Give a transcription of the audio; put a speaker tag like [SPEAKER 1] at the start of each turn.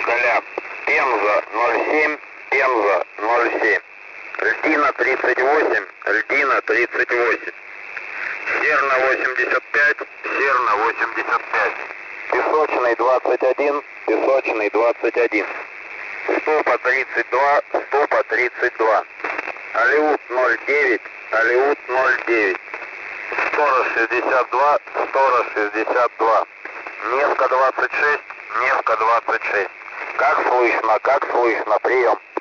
[SPEAKER 1] Москаля. Пенза 07, Пенза 07. Льдина 38, Льдина 38. Серна 85, Серна 85. Песочный 21, Песочный 21. Стопа 32, Стопа 32. Алиут 09, Алиут 09. Сторож 62, Сторож 62. Невка 26, Невка 26. Как слышно, прием.